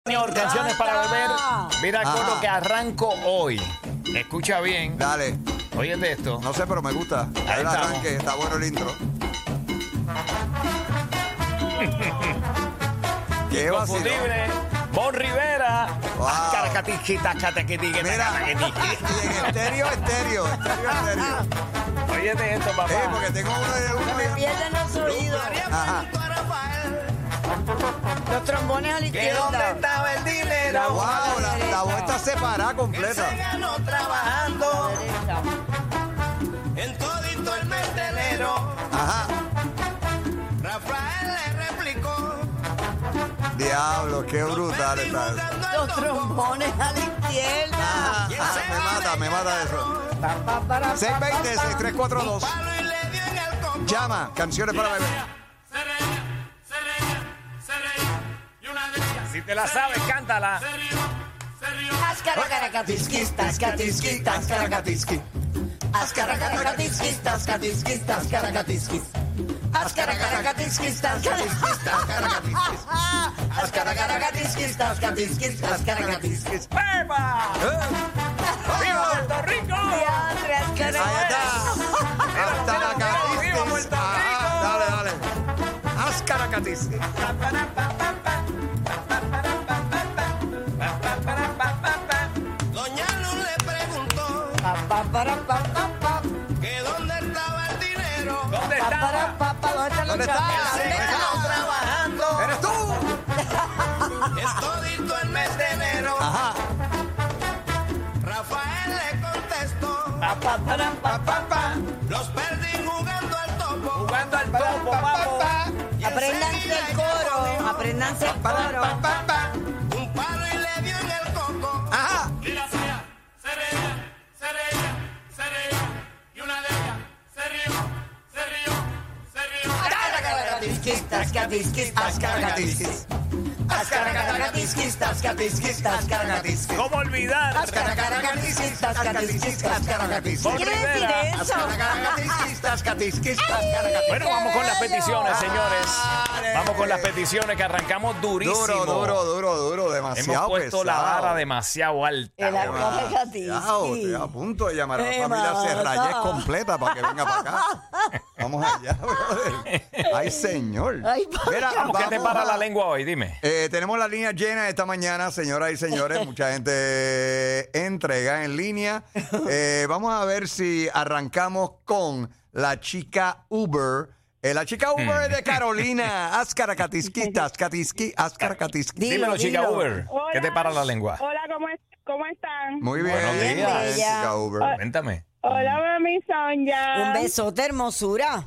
Señor, canciones para beber. Mira con lo que arranco hoy. Escucha bien. Dale. Óyete esto. No sé, pero me gusta. Ahí El estamos. arranque, está bueno el intro. Qué vacilón. Inconfundible. Bon Rivera. Wow. Mira, y en estéreo. Óyete esto, papá. Porque tengo uno Me pierden los oídos. Ajá. Los trombones a la ¿Que dónde izquierda. estaba el dinero? Wow, la voz está separada completa. Ganó trabajando Derecha. en todito el mes de enero. Ajá. Rafael le replicó. Diablo, qué brutal está eso. Los trombones a la izquierda. Me mata eso. 620-6342. Llama, canciones para beber. Si te la sabes, cántala. Ascaracaracatisquis, tascatisquis, tascaracatiski. Ascaracaracatisquis, tascatisquis, tascaracatiskis. Ascaracaracatisquis, tascatisquis, tascaracatiskis. Ascaracaracatisquis, tascatisquis, tascaracatiskis. ¡Pepa! ¡Viva Puerto Rico! Diantre, Ahí está. Hasta la catisquis. ¡Viva Puerto Rico! Dale. Ascaracatisquis. Doña Luz le preguntó que dónde estaba el dinero. ¿Dónde estaba? ¿Dónde está? Trabajando. ¡Eres tú! Es todito el mes de enero. Ajá. Rafael le contestó. Los perdí jugando al topo. Jugando al topo, papo. Apréndanse el coro. Apréndanse el coro. Un palo y le dio en el coco. Ajá. Y la hacía, se reía, y una de ellas se rió. Ascaracatiskis, tascatisquis, tascaracatiskis. Ascaracatiskis, tascatisquis, tascaracatiskis. ¿Cómo olvidar? Ascaracatiskis, tascatisquis, tascaracatiskis. Bon ¿Qué quiere decir Rivera. eso? Bueno, vamos con las bello! peticiones, señores. Vamos con las peticiones que arrancamos durísimo. Duro. Demasiado Hemos puesto la pesado. vara demasiado alta. El Demasiado. Estoy a punto de llamar a la Me familia mata. Serrayes completa para que venga para acá. Vamos allá, brother. Ay, señor. Ay, Mira, ¿Qué te vamos para a- la lengua hoy? Dime. Tenemos la línea llena esta mañana, señoras y señores. Mucha gente entrega en línea. Vamos a ver si arrancamos con la chica Uber. La chica Uber es de Carolina. Ascaracatiski, tascatiski, ascaracatiski. Dímelo, chica dilo. Uber. ¿Qué te para la lengua? Hola, ¿cómo están? Muy bien, Buenos muy días. bien, chica Uber. Cuéntame. Hola, mami Sonia. Un besote, hermosura.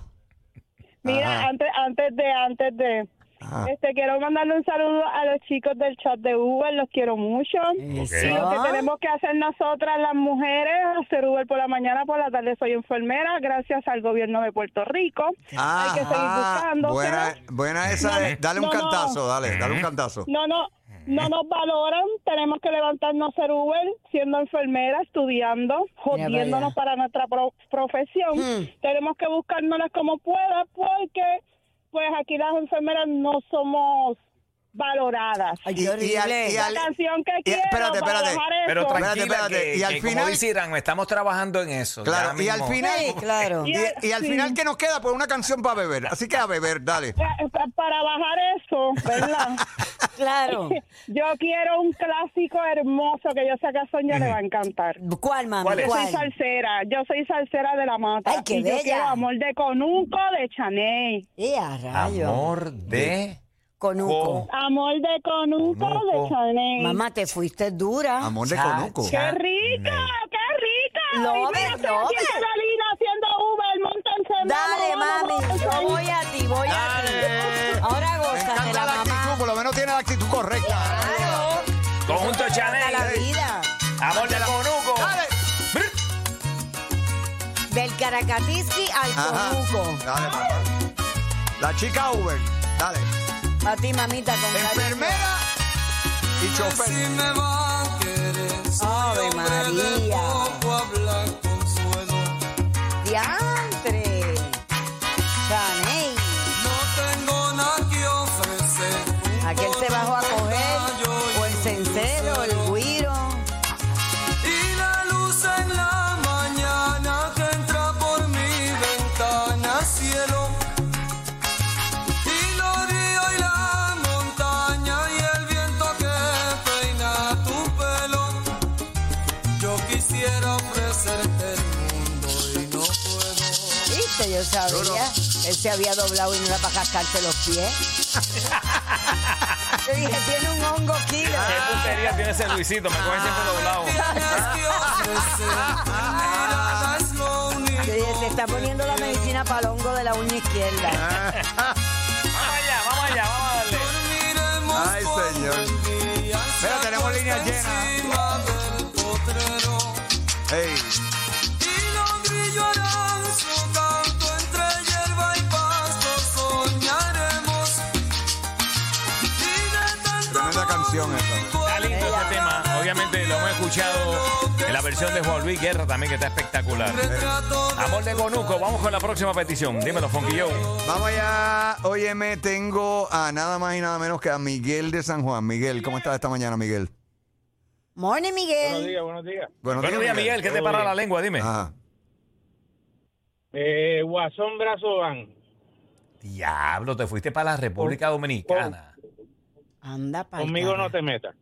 Mira, Ajá. antes de Ajá. quiero mandarle un saludo a los chicos del chat de Uber, los quiero mucho. Eso. Y lo que tenemos que hacer nosotras las mujeres, hacer Uber por la mañana, por la tarde soy enfermera, gracias al gobierno de Puerto Rico. Hay que seguir buscando. Buena esa. Dale un no, no. cantazo, dale un cantazo. No nos valoran, tenemos que levantarnos a hacer Uber, siendo enfermera, estudiando, jodiéndonos para nuestra profesión. Tenemos que buscárnoslas como pueda, porque pues aquí las enfermeras no somos valoradas. Ay, qué horrible. La canción que quiero espérate. para bajar Pero eso. tranquila, Espérate. que, Y al que final- como dice Irán, estamos trabajando en eso. Claro, ya y al mismo. final. Sí, claro. Y al Sí. final, ¿qué nos queda? Pues una canción para beber. Así que a beber, dale. Para bajar eso, ¿verdad? Claro. Yo quiero un clásico hermoso que yo sé que a Sonia le va a encantar. ¿Cuál, mami? ¿Cuál es? Yo soy salsera de la mata. Ay, qué y bella. yo quiero Amor de Conuco de Chanel. A rayo. Amor de... Conuco. Amor de Conuco Conuco. de Chanel. Mamá, te fuiste dura. Amor de Cha- conuco. ¡Qué rica! ¡Qué rica! Love Y mira, it, estoy love aquí en it. Carolina haciendo Uber, móntense. Dale, mami. Yo voy a ti, voy a Dale. ti. Ahora Me gózate encanta la la actitud, mamá. por lo menos tiene la actitud correcta. Claro. Conjunto A la Chanel. vida. Amor de Conuco. Dale. Del Caracatiski al Ajá. Conuco. Dale, mamá. La chica Uber. Dale. A ti, mamita, con cariño. Enfermera y chofer. Ave María. Diantre. Chanel. Aquel se bajó a coger o en cenicero, el güiro. Y la luz en la mañana que entra por mi ventana, cielo. Y los ríos y la montaña y el viento que peina tu pelo. Yo quisiera ofrecerte el mundo y no puedo. ¿Viste? Yo sabía. Él se había doblado y no era para cascarse los pies. Yo dije, tiene un hongo killer. ¿Qué puntería tiene ese Luisito? Me coge siempre doblado. Yo dije, se está poniendo la medicina para el hongo de la uña izquierda. Vamos allá, vamos a darle. Ay, señor. Mira, tenemos líneas llenas. Hey. Y los grillos harán su canto entre hierba y pasto, soñaremos. Tremenda canción esta. Está lindo este tema. Obviamente lo hemos escuchado en la versión de Juan Luis Guerra también, que está espectacular. Amor de Conuco, vamos con la próxima petición. Dímelo, Funky Joe. Vamos allá. Óyeme, tengo a nada más y nada menos que a Miguel de San Juan. Miguel, ¿cómo estás esta mañana, Miguel? Morning, Miguel. Buenos días. Buenos Buenos días, Miguel. ¿Qué te para la lengua? Dime. Ajá. Guasón Brazo Van. Diablo, te fuiste para la República Dominicana. Anda para Conmigo no te metas.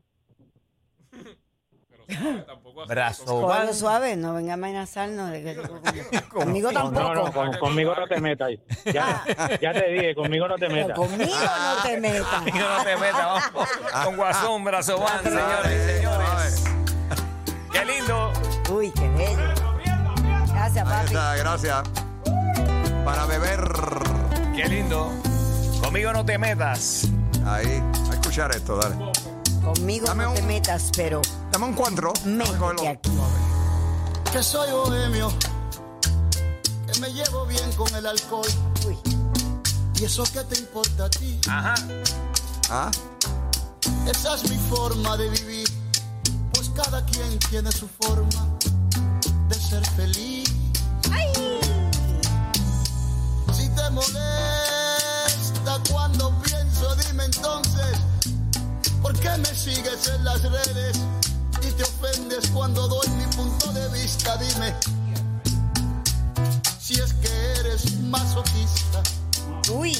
Brazo Cógelo Van. suave, no venga a amenazarnos. Conmigo tampoco. No, conmigo no te metas. Ya te dije, conmigo no te Pero metas. conmigo no te metas. Conmigo no te metas, vamos. Con Guasón, Brazo Van, señores y señores. Qué lindo. Uy, qué bello. Gracias, Ahí papi. está, gracias. Para beber. Qué lindo. Conmigo no te metas. Ahí. A escuchar esto, dale. Conmigo Dame no te un- metas, pero Dame un cuatro. métete aquí. Que soy bohemio, que me llevo bien con el alcohol. Uy. ¿Y eso qué te importa a ti? Ajá. ¿Ah? Esa es mi forma de vivir, pues cada quien tiene su forma de ser feliz. Si te molesta cuando pienso, dime entonces, ¿por qué me sigues en las redes y te ofendes cuando doy mi punto de vista? Dime, si es que eres masoquista. Uy.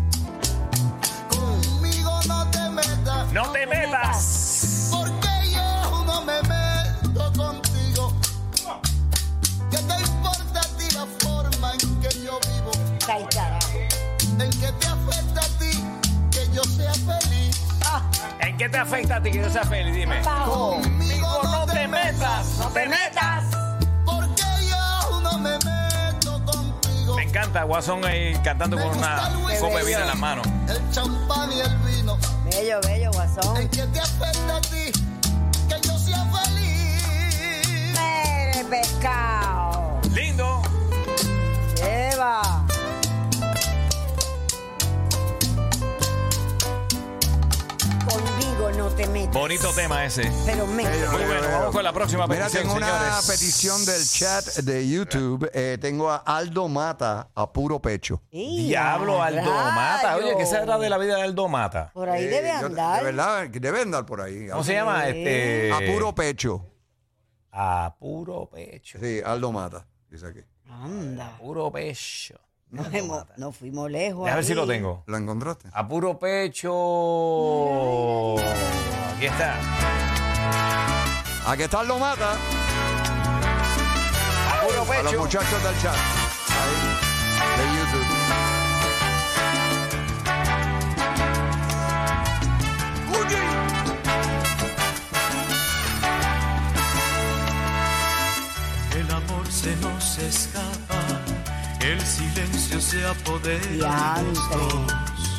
Conmigo no te metas. No te metas. Porque yo no me meto contigo. ¿Qué te importa a ti la forma en que yo vivo? Ay, carajo. ¿En qué te afecta a ti que yo sea feliz? ¿En qué te afecta a ti que yo sea feliz? Dime. Bajo. Conmigo No te metas. No te metas. Porque yo no me meto contigo. Me encanta Guasón ahí cantando con una copa de vino en las manos. El champán y el vino. Bello, bello, guasón. ¿En qué te afecta a ti que yo sea feliz? Mere pescado. Lindo. Lleva. Conmigo no te metas. Bonito tema ese. Pero métete. Muy bueno, vamos con la próxima Mira, petición, tengo una señores. petición del chat de YouTube. Tengo a Aldo Mata a puro pecho. Diablo, Aldo Mata. Oye, ¿qué será de la vida de Aldo Mata? Por ahí debe Yo- andar. De verdad, debe andar por ahí. ¿Cómo se llama? A puro pecho. A puro pecho. Sí, Aldo Mata, dice aquí. Anda. Puro pecho. No fuimos lejos. Déjame ver si ahí. lo tengo. ¿Lo encontraste? A puro pecho. Aquí está. Aquí está Aldo Mata. A puro A los pecho. muchachos del chat. Ahí, de YouTube. El amor se nos escapa, el silencio se apodera de los Diantre. dos.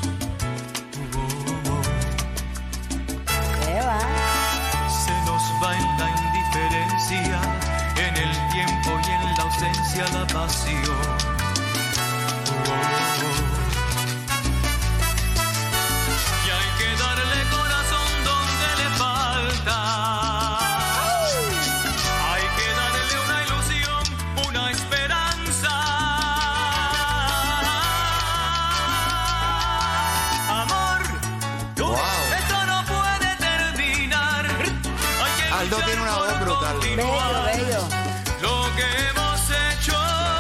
Lleva. Se nos va en la indiferencia, en el tiempo y en la ausencia la pasión. Y hay que darle corazón donde le falta. Hay que darle una ilusión, una esperanza. Amor, esto no puede terminar. Tito tiene una voz brutal. Bello, bello. Lo que hemos hecho,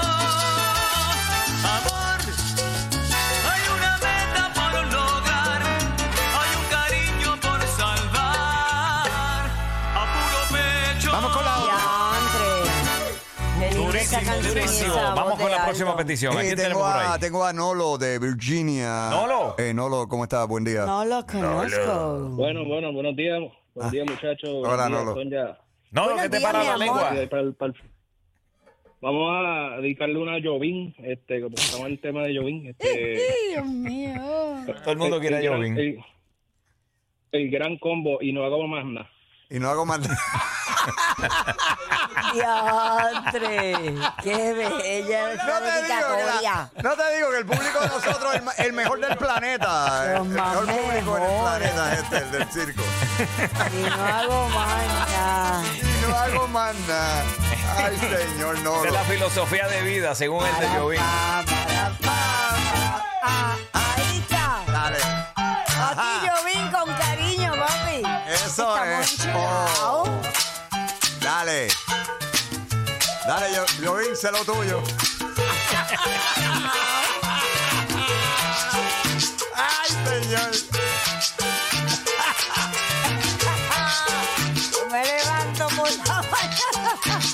amor, hay una meta por lograr, hay un cariño por salvar, a puro pecho. Vamos con la otra. Qué linda esa Durísimo, canción y durísimo. esa Vamos voz con de la próxima Aldo. petición. ¿A quién tengo, tenemos por ahí? tengo a Nolo de Virginia. ¿Nolo? Nolo, ¿cómo estás? Buen día. No lo conozco. Bueno, buenos días. Buenos días, muchachos. Hola, Buenos días, Nolo. Sonia. No, Buenos ¿qué te días, para mi la amor. lengua? Vamos a dedicarle una a Jovín, como estamos en el tema de Jovín. Dios mío. Todo el mundo quiere a Jovín. El gran combo y no hago más nada. Y no hago más. Diantre. Qué bella esa dedicatoria. No te digo que el público de nosotros es el mejor del planeta. Los El mejor más público en el mejores. planeta es el del circo. Y no hago más nada. Y no hago más nada. Ay, señor, no. Esa es la filosofía de vida, según el de Jovín. Ahí está. Dale. A ti, Jovín, con cariño, papi. Eso Estamos es. enchilados. Dale. Dale, yo hice lo tuyo. Ay, señor. Me levanto por la mañana.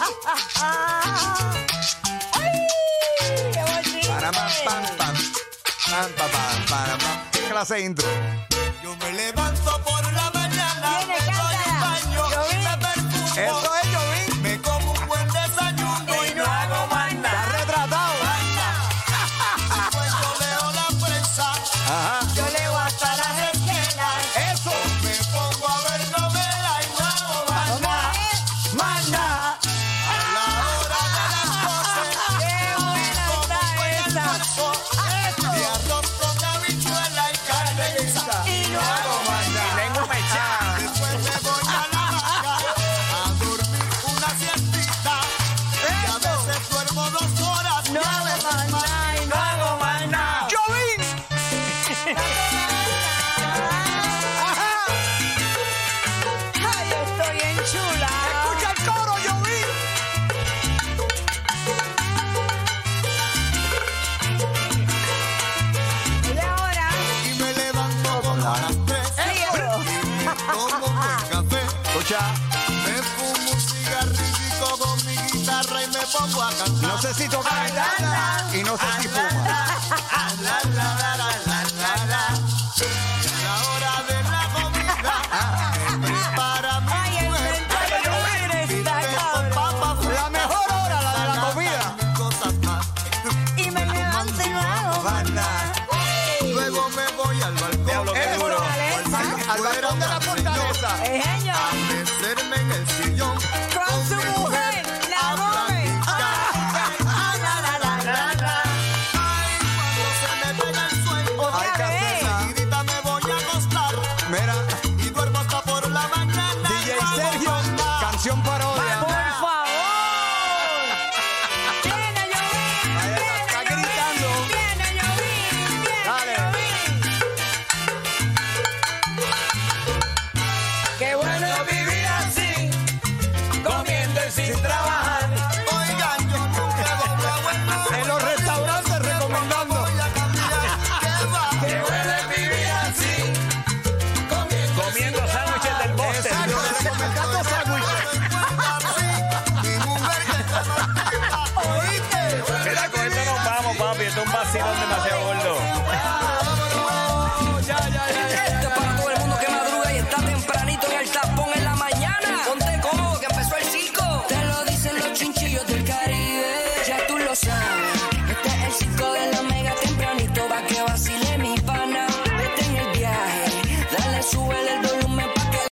¡Ay! ¡Qué bonito! Para, pam, pam, pam. Pam, pam, pam, para, pam. ¿Qué clase de intro? Yo me levanto por la mañana, Viene, me doy un cántala. baño, Jovín. me perfumo, Eso es, Jovín. me como un buen desayuno y no hago más Está nada. retratado. Cuando leo la prensa, Ajá. Yo leo hasta las esquinas. Eso. me pongo a ver novela y no hago más nada. ¡Manda! A la hora de las 12, ¡Qué buena está esa! y arroz con habichuela y carne guisa. Y no hago más nada. Lengua mechada. Después me voy a la vaca a dormir una siestita. Y a veces duermo 2 horas. No hago más nada y no hago más nada. ¡Jovín! ¡Ay, estoy enchulada! ¡Escucha el coro, Jovín! Y ahora, Y me levanto como a las 3. Río. Tomo un buen café. Escucha, Me fumo un cigarrillo con mi guitarra y me pongo a cantar. no sé si toca y no sé si fuma. La, la, la, la, la, la, la. La hora de la comida me prepara mi ¡ay, el mujer. centro de está Con cabrón! papas La mejor hora, la de la comida. y cosas más. Y me levanto y no hago más nada. Luego me voy al balcón. Diablo, qué Eso. duro. Al balcón de la fortaleza. Genio, A meterme en el sillón. con su mujer, la joven. La, la, la, la, la. Ay, cuando se me pega el sueño. Hay que Otra vez. hacerla. Seguidita me voy a acostar. Mira, Y duermo hasta por la mañana. DJ No hago Sergio, más nada. canción parodia. Por favor. Viene Jovín, Ahí está viene gritando. Jovín, viene Jovín, viene Dale. Jovín. Qué bueno vivir así, comiendo y sin trabajar.